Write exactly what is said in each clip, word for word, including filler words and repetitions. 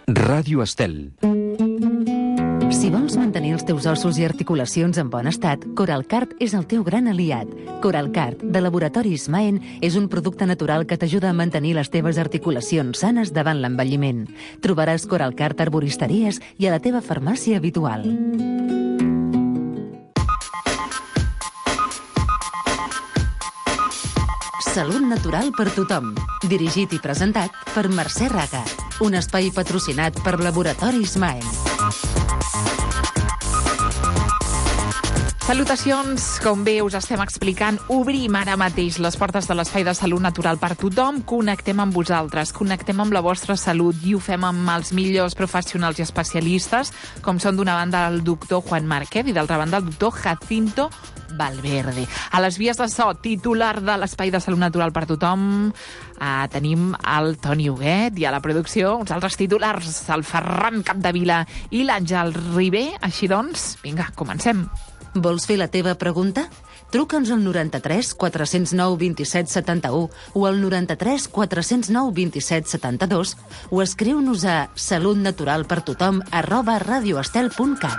Ràdio Estel. Si vols mantenir els teus ossos i articulacions en bon estat, Coralcart és el teu gran aliat. Coralcart, de Laboratoris Maen, és un producte natural que t'ajuda a mantenir les teves articulacions sanes davant l'envelliment. Trobaràs Coralcart a arboristeries i a la teva farmàcia habitual. Salut natural per tothom. Dirigit i presentat per Mercè Raga. Un espai patrocinat per Laboratoris Maen. Salutacions, com bé us estem explicant, obrim ara mateix les portes de l'Espai de Salut Natural per tothom, connectem amb vosaltres, connectem amb la vostra salut i ho fem amb els millors professionals i especialistes, com són d'una banda el doctor Juan Márquez i d'altra banda el doctor Jacinto Valverde. A les vies de so, titular de l'Espai de Salut Natural per tothom, eh, tenim el Toni Huguet i a la producció uns altres titulars, el Ferran Capdevila i l'Àngel Ribé. Així doncs, vinga, comencem. Vols fer la teva pregunta? Truca'ns al noranta-tres quatre zero nou dos set set u o al noranta-tres quatre zero nou dos set set dos o escriu-nos a salutnaturalpertothom arroba radioestel punt cat.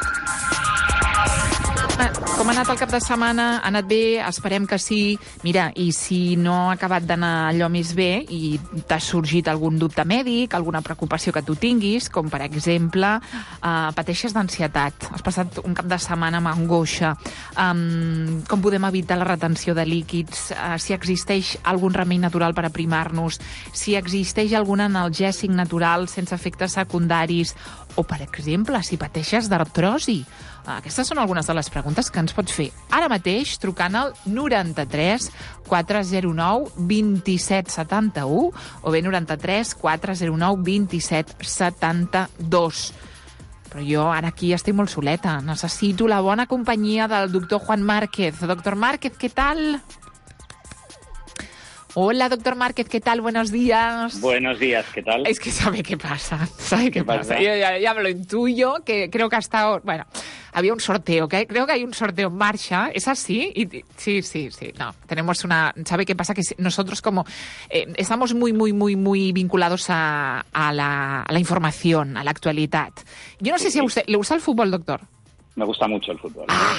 Com ha anat el cap de setmana? Ha anat bé? Esperem que sí. Mira, i si no ha acabat d'anar allò més bé i t'ha sorgit algun dubte mèdic, alguna preocupació que tu tinguis, com per exemple, eh, pateixes d'ansietat, has passat un cap de setmana amb angoixa, um, com podem evitar la retenció de líquids, uh, si existeix algun remei natural per aprimar-nos, si existeix algun analgèsic natural sense efectes secundaris, o, per exemple, si pateixes d'artrosi. Aquestes són algunes de les preguntes que ens pots fer ara mateix trucant al noranta-tres quatre zero nou dos set set u o bé noranta-tres quatre zero nou dos set set dos. Però jo ara aquí estic molt soleta. Necessito la bona companyia del doctor Juan Márquez. Doctor Márquez, ¿qué tal? Hola, doctor Márquez, ¿qué tal? Buenos días. Buenos días, ¿qué tal? Es que sabe qué pasa, sabe qué, ¿Qué pasa. pasa? Yo ya, ya me lo intuyo, que creo que hasta... Bueno, había un sorteo, que creo que hay un sorteo en marcha, ¿es así? Y, sí, sí, sí, no, tenemos una... ¿Sabe qué pasa? Que nosotros como eh, estamos muy, muy, muy, muy vinculados a, a, la, a la información, a la actualidad. Yo no sé si a usted... ¿Le gusta el fútbol, doctor? Me gusta mucho el fútbol. Ah.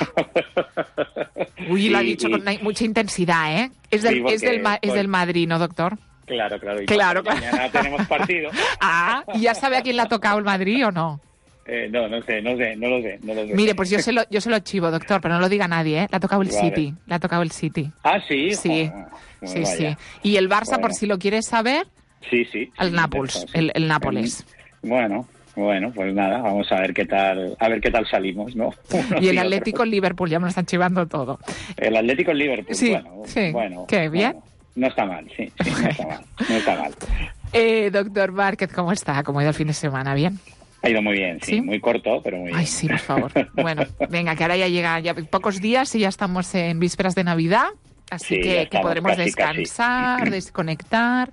Uy, y, lo ha dicho y... con mucha intensidad, ¿eh? Es del, sí, porque, es del, es pues... del Madrid, ¿no, doctor? Claro, claro. Y claro, claro. Mañana tenemos partido. Ah, ¿y ya sabe a quién le ha tocado el Madrid o no? Eh, no, no sé, no sé, no lo sé, no lo sé. Mire, pues yo se lo, yo se lo chivo, doctor, pero no lo diga a nadie, ¿eh? Le ha tocado el vale. City, le ha tocado el City. Ah, ¿sí? Sí, oh, bueno, sí, vaya. sí. Y el Barça, bueno. por si lo quieres saber, sí, sí. el sí, Nápoles, sí. el, el Nápoles. El, bueno... Bueno, pues nada, vamos a ver qué tal, a ver qué tal salimos, ¿no? Y el Atlético en Liverpool, ya me lo están chivando todo. El Atlético en Liverpool, sí, bueno, sí. bueno. ¿Qué, bien? Bueno, no está mal, sí, sí, no está mal, no está mal. Eh, doctor Márquez, ¿cómo está? ¿Cómo ha ido el fin de semana? ¿Bien? Ha ido muy bien, sí, ¿sí? Muy corto, pero muy bien. Ay, sí, por favor. Bueno, venga, que ahora ya llega ya pocos días y ya estamos en vísperas de Navidad. Así sí, que, que podremos casi, descansar, casi. desconectar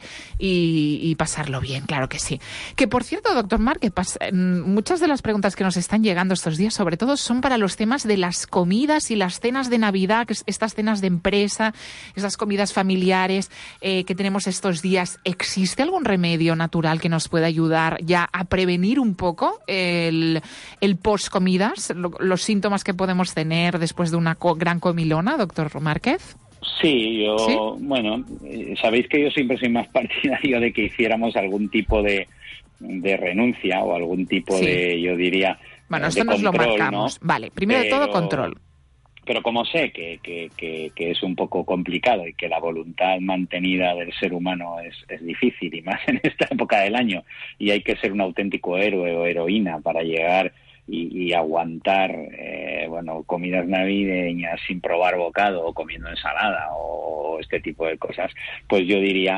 y, y pasarlo bien, claro que sí. Que, por cierto, doctor Márquez, muchas de las preguntas que nos están llegando estos días, sobre todo, son para los temas de las comidas y las cenas de Navidad, que estas cenas de empresa, esas comidas familiares eh, que tenemos estos días. ¿Existe algún remedio natural que nos pueda ayudar ya a prevenir un poco el, el post-comidas, lo, los síntomas que podemos tener después de una co- gran comilona, doctor Márquez? Sí, yo, ¿Sí? bueno, sabéis que yo siempre soy más partidario de que hiciéramos algún tipo de, de renuncia o algún tipo sí. de, yo diría, bueno, de esto nos control, lo marcamos. ¿no? Vale, primero pero, de todo, control. Pero como sé que, que, que, que es un poco complicado y que la voluntad mantenida del ser humano es, es difícil, y más en esta época del año, y hay que ser un auténtico héroe o heroína para llegar y, y aguantar eh, bueno, comidas navideñas sin probar bocado o comiendo ensalada o este tipo de cosas, pues yo diría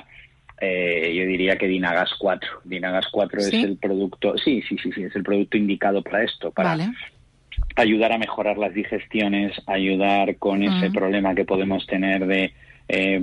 eh, yo diría que Dinagas cuatro. Dinagas cuatro ¿Sí? es el producto, sí, sí, sí, sí, es el producto indicado para esto, para vale. ayudar a mejorar las digestiones, ayudar con uh-huh. ese problema que podemos tener de eh,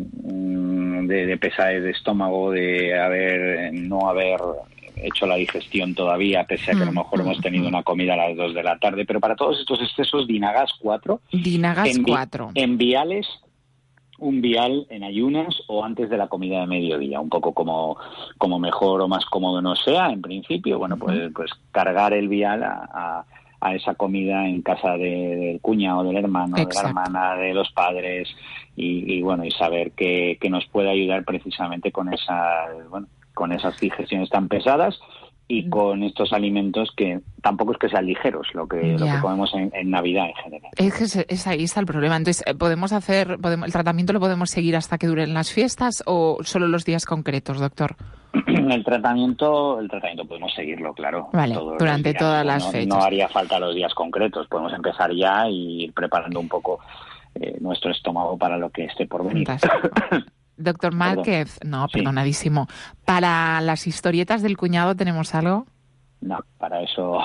de, de pesadez de estómago, de haber no haber hecho la digestión todavía, pese a que a lo mejor hemos tenido una comida a las dos de la tarde. Pero para todos estos excesos, Dinagas cuatro. Dinagas envi- cuatro. En viales un vial en ayunas o antes de la comida de mediodía, un poco como, como mejor o más cómodo nos sea, en principio, bueno, pues, pues cargar el vial a, a, a esa comida en casa de, del cuñado, del hermano, Exacto. de la hermana, de los padres, y, y bueno, y saber que, que nos puede ayudar precisamente con esas, bueno, con esas digestiones tan pesadas y con estos alimentos que tampoco es que sean ligeros, lo que, lo que comemos en, en Navidad en general. Es que es, es ahí está el problema. Entonces, ¿podemos hacer, podemos, el tratamiento lo podemos seguir hasta que duren las fiestas o solo los días concretos, doctor? El tratamiento, el tratamiento podemos seguirlo, claro. Vale, durante días, todas las no, fechas. No haría falta los días concretos, podemos empezar ya y ir preparando un poco eh, nuestro estómago para lo que esté por venir. Doctor Márquez, Perdón. no, perdonadísimo. Sí. ¿Para las historietas del cuñado tenemos algo? No, para eso...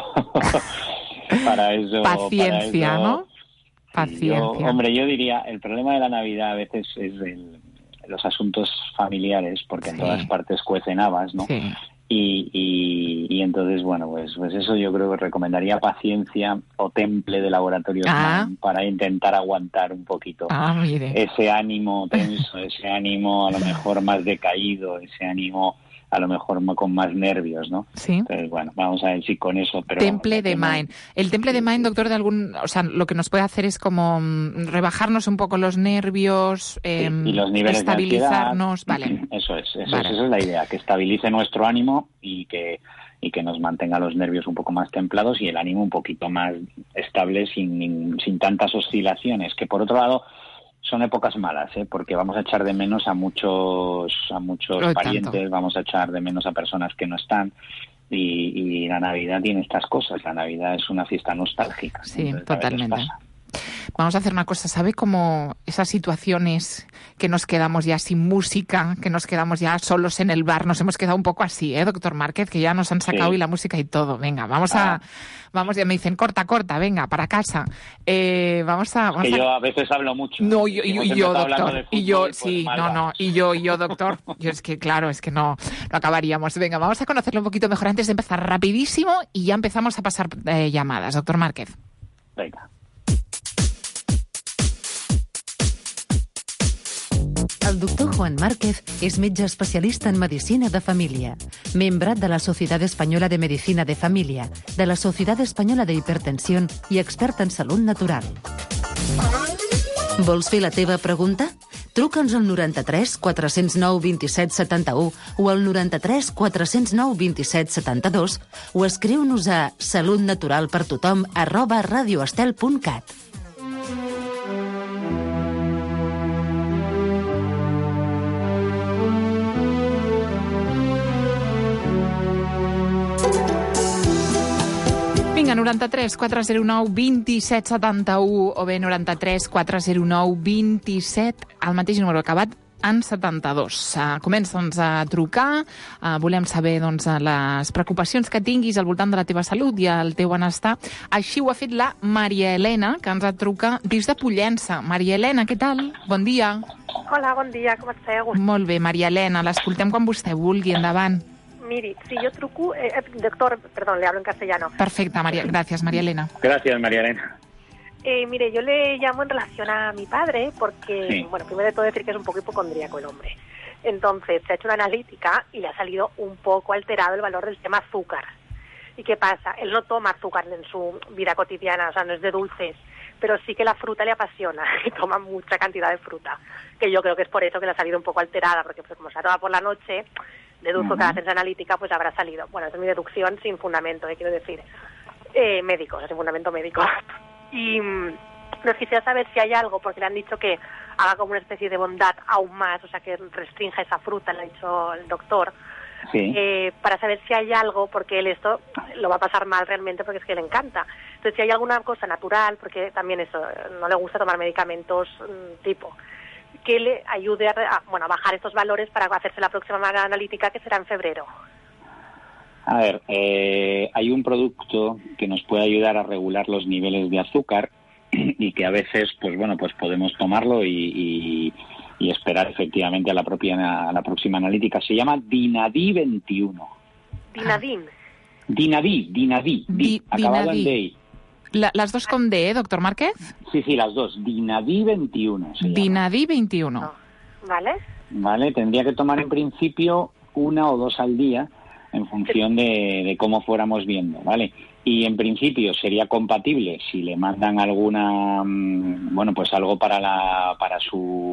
para eso... Paciencia, para eso, ¿no? Paciencia. Yo, hombre, yo diría, el problema de la Navidad a veces es el, los asuntos familiares, porque sí. en todas partes cuecen habas, ¿no? Sí. Y, y, y entonces, bueno, pues, pues eso yo creo que recomendaría paciencia o temple de laboratorio ah. para intentar aguantar un poquito ah, mire. ese ánimo tenso, ese ánimo a lo mejor más decaído, ese ánimo a lo mejor con más nervios, ¿no? Sí. Entonces, bueno, vamos a ver si con eso... Pero temple de Mind. El temple de Mind, doctor, de algún... O sea, lo que nos puede hacer es como rebajarnos un poco los nervios, eh, sí, y los niveles estabilizarnos, de ansiedad. Vale. Eso es, eso vale. es, esa es la idea, que estabilice nuestro ánimo y que y que nos mantenga los nervios un poco más templados y el ánimo un poquito más estable sin, sin tantas oscilaciones, que por otro lado... son épocas malas, ¿eh? Porque vamos a echar de menos a muchos a muchos Lo parientes, tanto. vamos a echar de menos a personas que no están y, y la Navidad tiene estas cosas. La Navidad es una fiesta nostálgica. Sí, Entonces, totalmente. Vamos a hacer una cosa, ¿sabe? Como esas situaciones que nos quedamos ya sin música, que nos quedamos ya solos en el bar, nos hemos quedado un poco así, ¿eh, doctor Márquez? Que ya nos han sacado sí. y la música y todo. Venga, vamos ah. a... Vamos, ya me dicen, corta, corta, venga, para casa. Eh, vamos a... Vamos que a... yo a veces hablo mucho. No, yo, si yo, y yo, doctor. Fútbol, y yo, pues sí, no, va. no. Y yo, y yo, doctor. Yo es que, claro, es que no, no acabaríamos. Venga, vamos a conocerlo un poquito mejor antes de empezar rapidísimo y ya empezamos a pasar eh, llamadas, doctor Márquez. Venga. El doctor Juan Márquez és metge especialista en medicina de família, membre de la Societat Espanyola de Medicina de Família, de la Societat Espanyola de Hipertensió i expert en salut natural. Vols fer la teva pregunta? Truca'ns al noranta-tres quatre zero nou vint-i-set setanta-u o al noranta-tres quatre zero nou vint-i-set setanta-dos o escriu-nos a salutnaturalpertothom arroba radioestel punt cat. Vinga, noranta-tres quatre zero nou vint-i-set setanta-u o bé noranta-tres quatre zero nou vint-i-set, el mateix número acabat en setanta-dos. Uh, comença doncs, a trucar, uh, volem saber doncs, les preocupacions que tinguis al voltant de la teva salut i el teu benestar. Així ho ha fet la Maria Elena, que ens truca des de Pollença. Maria Elena, què tal? Bon dia. Hola, bon dia, com esteu? Molt bé, Maria Elena, l'escoltem quan vostè vulgui, endavant. Miri, si yo truco... Eh, doctor, perdón, le hablo en castellano. Perfecta, María. Gracias, María Elena. Gracias, María Elena. Eh, mire, yo le llamo en relación a mi padre porque, sí. bueno, primero de todo decir que es un poco hipocondríaco el hombre. Entonces, se ha hecho una analítica y le ha salido un poco alterado el valor del tema azúcar. ¿Y qué pasa? Él no toma azúcar en su vida cotidiana, o sea, no es de dulces, pero sí que la fruta le apasiona y toma mucha cantidad de fruta, que yo creo que es por eso que le ha salido un poco alterada, porque pues, como se ha tomado por la noche... deduzco uh-huh. que a la ciencia analítica pues habrá salido. Bueno, esa es mi deducción sin fundamento, ¿eh? Quiero decir, eh, médico, o sea, sin fundamento médico. Y mmm, nos quisiera saber si hay algo, porque le han dicho que haga como una especie de bondad aún más, o sea, que restrinja esa fruta, le ha dicho el doctor, sí. eh, para saber si hay algo, porque él esto lo va a pasar mal realmente porque es que le encanta. Entonces, si hay alguna cosa natural, porque también eso, no le gusta tomar medicamentos mmm, tipo... que le ayude a, a, bueno, a bajar estos valores para hacerse la próxima analítica que será en febrero. A ver, eh, hay un producto que nos puede ayudar a regular los niveles de azúcar y que a veces, pues bueno, pues podemos tomarlo y, y, y esperar efectivamente a la propia a la próxima analítica. Se llama Dinadi veintiuno. Dinadin. Dinadi, Dinadi, Di, acabado Dinadi. en D I. La, ¿Las dos con D, ¿eh, doctor Márquez? Sí, sí, las dos. Dinadi veintiuno. Dinadi veintiuno. No. Vale. Vale, tendría que tomar en principio una o dos al día en función de, de cómo fuéramos viendo, ¿vale? Y en principio sería compatible si le mandan alguna, bueno, pues algo para la para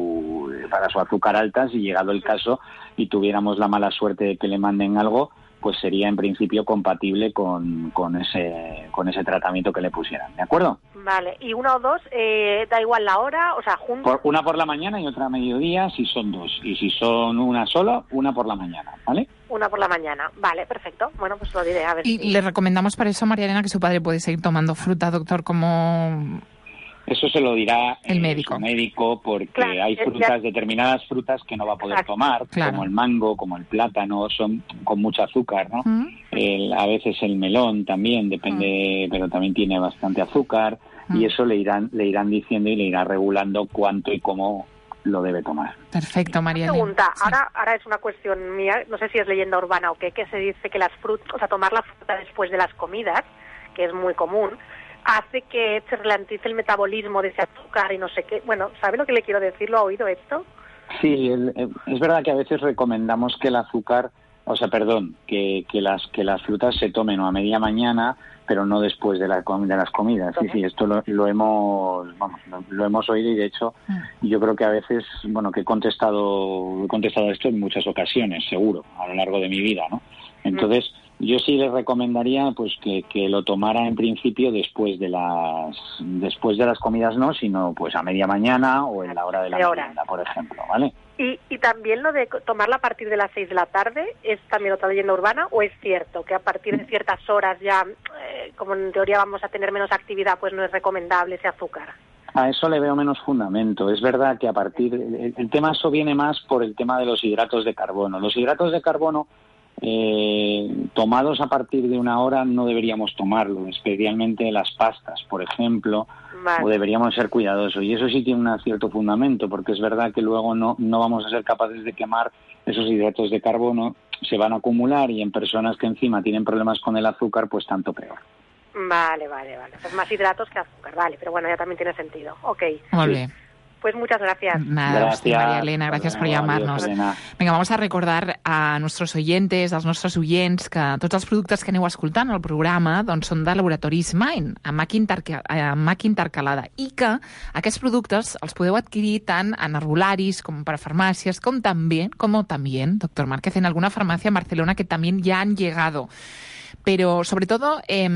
su para su azúcar alta, si llegado el caso y tuviéramos la mala suerte de que le manden algo, pues sería en principio compatible con, con ese con ese tratamiento que le pusieran, ¿de acuerdo? Vale, y una o dos, eh, da igual la hora, o sea, juntos. Por, una por la mañana y otra a mediodía, si son dos. Y si son una sola, una por la mañana, ¿vale? Una por la mañana, vale, perfecto. Bueno, pues lo diré, a ver. Y si... le recomendamos para eso, María Elena, que su padre puede seguir tomando fruta, doctor, como... Eso se lo dirá el eh, médico. su médico, porque claro, hay frutas, ya... determinadas frutas que no va a poder Exacto. tomar, claro. como el mango, como el plátano, son con mucho azúcar, ¿no? Uh-huh. El, a veces el melón también, depende, uh-huh. pero también tiene bastante azúcar, uh-huh. y eso le irán le irán diciendo y le irá regulando cuánto y cómo lo debe tomar. Perfecto, María Elena. Pregunta, sí. ahora, ahora es una cuestión mía, no sé si es leyenda urbana o qué, que se dice que las frutas, o sea, tomar la fruta después de las comidas, que es muy común, hace que se ralentice el metabolismo de ese azúcar y no sé qué. Bueno, ¿sabe lo que le quiero decir? ¿Lo ha oído esto? Sí, el, es verdad que a veces recomendamos que el azúcar, o sea, perdón, que, que las que las frutas se tomen o a media mañana, pero no después de, la, de las comidas. Sí, sí, esto lo, lo hemos vamos, lo, lo hemos oído y de hecho yo creo que a veces, bueno, que he contestado he contestado esto en muchas ocasiones, seguro, a lo largo de mi vida, ¿no? Entonces, yo sí les recomendaría pues que, que lo tomara en principio después de las después de las comidas, no, sino pues a media mañana o en la hora de la merienda, por ejemplo, ¿vale? Y, y también lo de tomarla a partir de las seis de la tarde, ¿es también otra leyenda urbana o es cierto que a partir de ciertas horas ya, eh, como en teoría vamos a tener menos actividad, pues no es recomendable ese azúcar? A eso le veo menos fundamento. Es verdad que a partir... El, el tema eso viene más por el tema de los hidratos de carbono. Los hidratos de carbono eh, tomados a partir de una hora no deberíamos tomarlo, especialmente las pastas, por ejemplo, vale. o deberíamos ser cuidadosos. Y eso sí tiene un cierto fundamento, porque es verdad que luego no, no vamos a ser capaces de quemar esos hidratos de carbono, se van a acumular y en personas que encima tienen problemas con el azúcar, pues tanto peor. Vale, vale, vale. Pues más hidratos que azúcar, vale, pero bueno, ya también tiene sentido. Ok. Muy bien. Pues muchas gracias. Nada, gracias, usted, María Elena, gracias no, por llamarnos. Adiós, Vinga, vamos a recordar a nostres oientes, als nostres oients, que tots els productes que aneu escoltant al programa doncs, són de Laboratoris Main, amb maca, interca amb maca intercalada, i que aquests productes els podeu adquirir tant en herbolaris com per a farmàcies, com també, com també, doctor Márquez, en alguna farmàcia a Barcelona que també ja han llegado. Pero sobre todo, eh,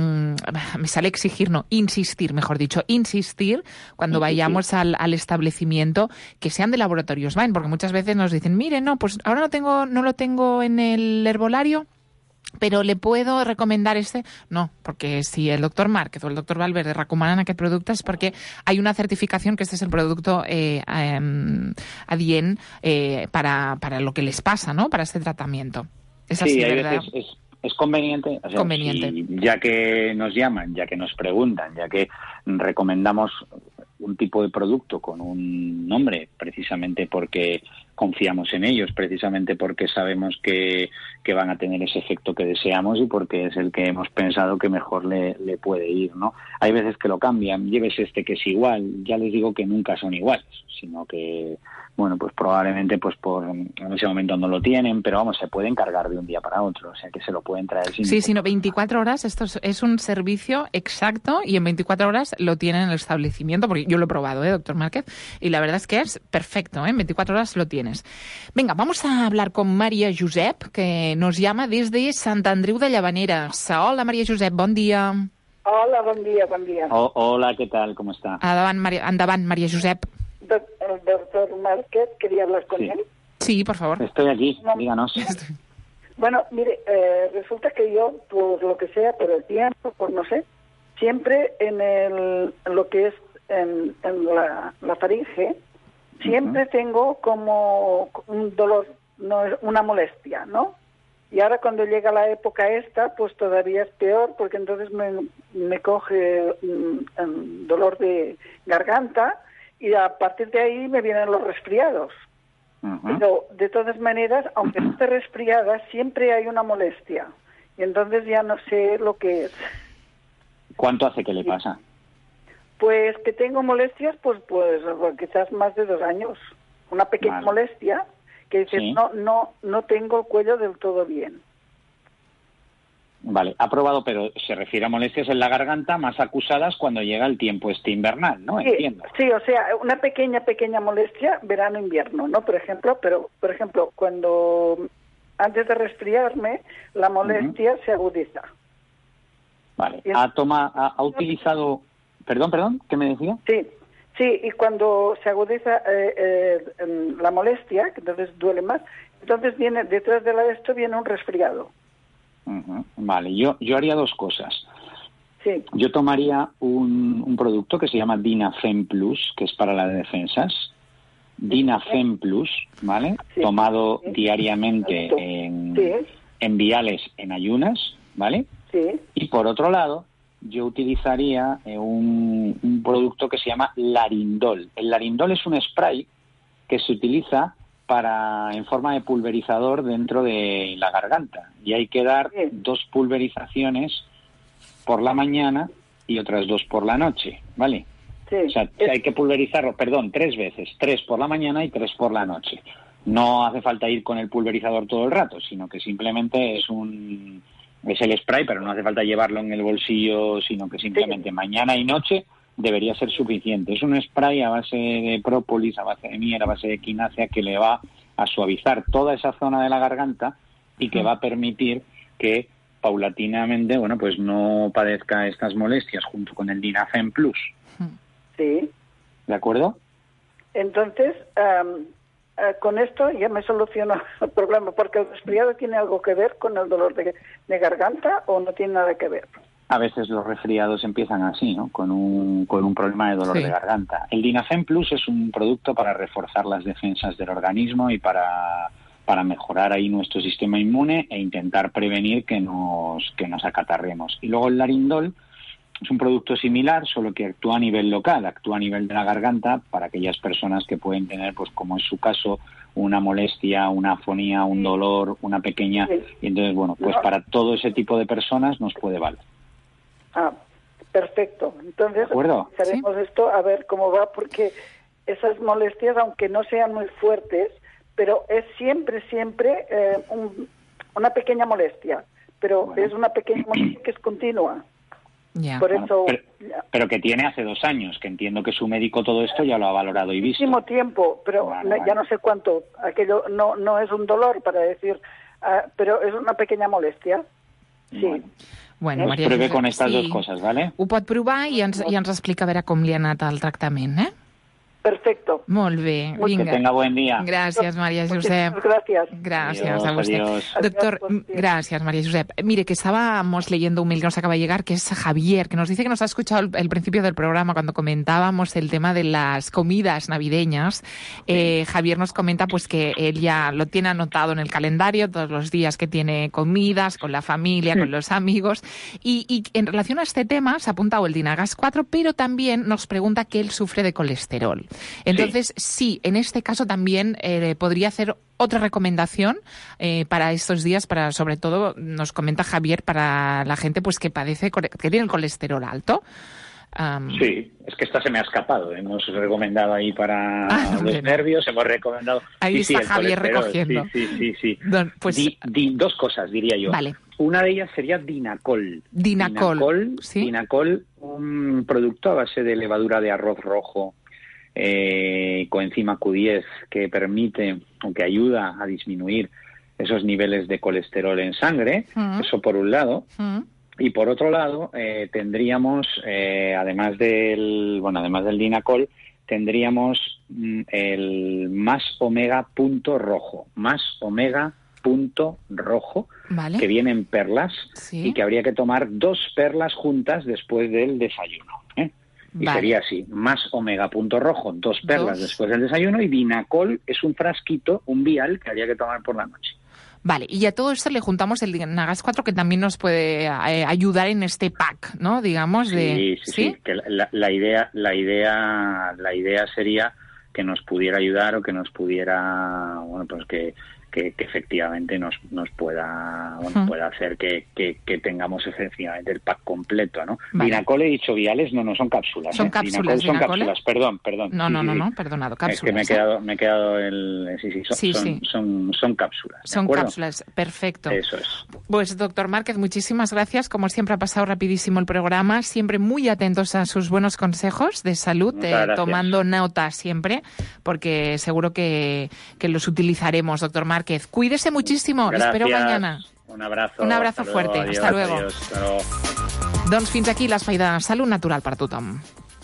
me sale exigir, no, insistir, mejor dicho, insistir cuando sí, vayamos sí. Al, al establecimiento que sean de Laboratorios Main, porque muchas veces nos dicen, mire, no, pues ahora no tengo, no lo tengo en el herbolario, pero ¿le puedo recomendar este? No, porque si el doctor Márquez o el doctor Valverde recomanan aquest producte es porque hay una certificación que este es el producto eh, eh, adient eh, para, para lo que les pasa, ¿no? Para este tratamiento. Es así, sí, ¿verdad? Es, es... Es conveniente, o sea, conveniente. Si, ya que nos llaman, ya que nos preguntan, ya que recomendamos un tipo de producto con un nombre, precisamente porque confiamos en ellos, precisamente porque sabemos que, que van a tener ese efecto que deseamos y porque es el que hemos pensado que mejor le, le puede ir, ¿no? Hay veces que lo cambian, llévese este que es igual, ya les digo que nunca son iguales, sino que, bueno, pues probablemente pues por en ese momento no lo tienen, pero vamos, se pueden cargar de un día para otro, o sea que se lo pueden traer sin... Sí, sino veinticuatro horas, esto es, es un servicio exacto y en veinticuatro horas lo tienen en el establecimiento, porque yo lo he probado, ¿eh, doctor Márquez? Y la verdad es que es perfecto, ¿eh? En veinticuatro horas lo tienes. Venga, vamos a hablar con María Josep, que nos llama desde Sant Andreu de Llavaneres. Hola, María Josep, bon dia. Hola, bon dia, bon dia. Oh, hola, ¿qué tal? ¿Cómo está? Endavant, María, endavant, María Josep. Do- el doctor Márquez, quería hablar con sí. él. Sí, por favor. Estoy aquí, no. díganos. Bueno, mire, eh, resulta que yo, por lo que sea, por el tiempo, por no sé, siempre en, el, en lo que es en, en la, la faringe, siempre uh-huh. tengo como un dolor, no una molestia, ¿no? Y ahora cuando llega la época esta, pues todavía es peor, porque entonces me, me coge un, un dolor de garganta y a partir de ahí me vienen los resfriados. Uh-huh. Pero de todas maneras, aunque no esté resfriada, siempre hay una molestia. Y entonces ya no sé lo que es. ¿Cuánto hace que le pasa? Pues que tengo molestias, pues pues quizás más de dos años. Una pequeña vale. molestia que dices, ¿sí? no, no, no tengo el cuello del todo bien. Vale, ha probado, pero se refiere a molestias en la garganta más acusadas cuando llega el tiempo este invernal, ¿no? Sí, Entiendo. Sí, o sea, una pequeña, pequeña molestia, verano-invierno, ¿no? Por ejemplo, pero, por ejemplo, cuando antes de resfriarme, la molestia uh-huh. se agudiza. Vale, ha, toma, ha, ha utilizado... Perdón, perdón, ¿qué me decía? Sí, sí, y cuando se agudiza eh, eh, la molestia, que entonces duele más, entonces viene, detrás de la de esto viene un resfriado. Uh-huh. Vale, yo, yo haría dos cosas. Sí. Yo tomaría un, un producto que se llama Dinafem Plus, que es para las defensas. Dinafem Plus, ¿vale? Sí. Tomado sí. diariamente en, sí. en viales en ayunas, ¿vale? Sí. Y por otro lado, yo utilizaría eh, un, un producto que se llama Larindol. El Larindol es un spray que se utiliza para en forma de pulverizador dentro de la garganta. Y hay que dar sí. dos pulverizaciones por la mañana y otras dos por la noche, ¿vale? Sí. O sea, hay que pulverizarlo, perdón, tres veces. Tres por la mañana y tres por la noche. No hace falta ir con el pulverizador todo el rato, sino que simplemente es un... es el spray, pero no hace falta llevarlo en el bolsillo, sino que simplemente sí. mañana y noche debería ser suficiente. Es un spray a base de própolis, a base de miel, a base de equinácea, que le va a suavizar toda esa zona de la garganta y que va a permitir que paulatinamente, bueno, pues no padezca estas molestias junto con el Dinafem Plus. Sí. ¿De acuerdo? Entonces, um, uh, con esto ya me soluciono el problema, porque el resfriado tiene algo que ver con el dolor de, de garganta o no tiene nada que ver. A veces los resfriados empiezan así, ¿no? Con un, con un problema de dolor sí. de garganta. El Dinafem Plus es un producto para reforzar las defensas del organismo y para, para mejorar ahí nuestro sistema inmune e intentar prevenir que nos, que nos acatarremos. Y luego el Larindol es un producto similar, solo que actúa a nivel local, actúa a nivel de la garganta para aquellas personas que pueden tener, pues como es su caso, una molestia, una afonía, un dolor, una pequeña... Sí. Y entonces, bueno, pues para todo ese tipo de personas nos puede valer. Ah, perfecto. Entonces, haremos ¿Sí? esto a ver cómo va, porque esas molestias, aunque no sean muy fuertes, pero es siempre, siempre eh, un, una pequeña molestia, pero bueno. es una pequeña molestia que es continua. Yeah. Por bueno, eso, pero, pero que tiene hace dos años, que entiendo que su médico todo esto ya lo ha valorado y visto. Muchísimo tiempo, pero bueno, no, ya no sé cuánto. Aquello no, no es un dolor para decir, uh, pero es una pequeña molestia. Sí. Bueno. Bueno, eh? Maria Prové Josep, con estas sí. dos coses, ¿vale? Ho pot provar i ens, i ens explica a veure com li ha anat el tractament, eh? Perfecto. Molt bé, vinga. Que tenga buen día. Gràcies, Maria Josep. Gracias. Gracias adiós, a usted. Adiós. Doctor, adiós, gracias, María Josep. Mire, que estábamos leyendo un mail que nos acaba de llegar, que es Javier, que nos dice que nos ha escuchado el, el principio del programa cuando comentábamos el tema de las comidas navideñas. Eh, Javier nos comenta pues que él ya lo tiene anotado en el calendario, todos los días que tiene comidas, con la familia, sí. con los amigos. Y, y en relación a este tema, se ha apuntado el Dinagas cuatro, pero también nos pregunta que él sufre de colesterol. Entonces, sí, sí en este caso también eh, podría hacer otra recomendación eh, para estos días, para sobre todo, nos comenta Javier, para la gente pues que padece, que tiene el colesterol alto. Um... Sí, es que esta se me ha escapado. Hemos recomendado ahí para ah, los bueno. nervios, hemos recomendado... Ahí sí, está sí, Javier recogiendo. Sí, sí, sí. sí. Don, pues... di, di, dos cosas, diría yo. Vale. Una de ellas sería Dinacol. Dinacol, Dinacol, ¿sí? Dinacol, un producto a base de levadura de arroz rojo, eh, coenzima Q diez, que permite o que ayuda a disminuir esos niveles de colesterol en sangre. Mm. Eso por un lado. Mm. Y por otro lado, eh, tendríamos, eh, además del, bueno, además del Dinacol, tendríamos mm, el Más Omega punto rojo, Más Omega punto rojo, vale. que viene en perlas, ¿sí? Y que habría que tomar dos perlas juntas después del desayuno. ¿eh? Y vale. sería así, Más Omega punto rojo, dos perlas dos. después del desayuno, y Dinacol es un frasquito, un vial que habría que tomar por la noche. Vale, y a todo esto le juntamos el Dinagas cuatro, que también nos puede eh, ayudar en este pack, ¿no? Digamos de... Sí, sí, sí, sí que la, la idea, la idea, la idea sería que nos pudiera ayudar o que nos pudiera, bueno, pues que, que, que efectivamente nos, nos pueda, bueno, uh-huh. pueda hacer que, que, que tengamos efectivamente el pack completo, ¿no? Vale. Vinacol he dicho viales, no, no, son cápsulas. Son ¿eh? cápsulas, Vinacol son Vinacol, cápsulas, perdón, perdón. No, sí, no, sí, no, sí. no, perdonado, cápsulas. Es que me he quedado, me he quedado el... Sí, sí, son, sí, son, sí. son, son cápsulas. Son acuerdo? cápsulas, perfecto. Eso es. Pues, doctor Márquez, muchísimas gracias. Como siempre, ha pasado rapidísimo el programa. Siempre muy atentos a sus buenos consejos de salud, eh, tomando nota siempre, porque seguro que, que los utilizaremos, doctor Márquez. Cuídese muchísimo. Gracias. Le espero mañana. Un abrazo. Un abrazo hasta fuerte. Luego, adiós, hasta luego. Adiós, hasta luego. Doncs fins aquí l'espai de salut natural per tothom.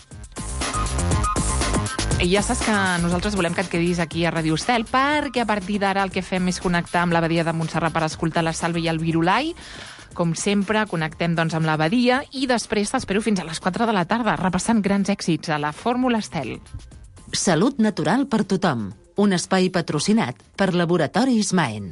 I ja saps que nosaltres volem que et quedis aquí a Ràdio Estel, perquè a partir d'ara el que fem és connectar amb l'Abadia de Montserrat per escoltar la Salve i el Virulai. Com sempre, connectem doncs, amb l'Abadia i després t'espero fins a les quatre de la tarda, repassant grans èxits a la Fórmula Estel. Salut natural per tothom. Un espai patrocinat per Laboratoris Maen.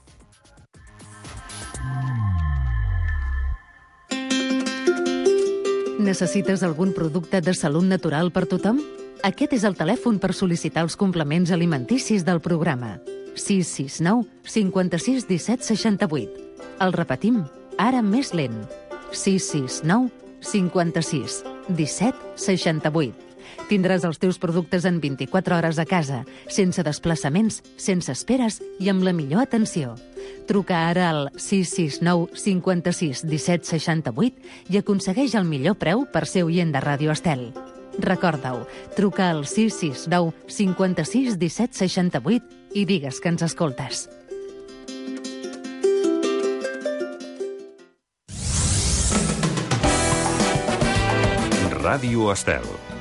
Necessites algun producte de salut natural per tothom? Aquest és el telèfon per sol·licitar els complements alimenticis del programa. sis sis nou cinc sis un set seis vuit. El repetim, ara més lent. sis sis nou cinc sis un set seis vuit. Tindràs els teus productes en vint-i-quatre hores a casa, sense desplaçaments, sense esperes i amb la millor atenció. Truca ara al sis sis nou cinc sis un set seis vuit i aconsegueix el millor preu per ser oient de Ràdio Estel. Recorda-ho, truca al sis sis nou cinc sis un set seis vuit i digues que ens escoltes. Ràdio Estel.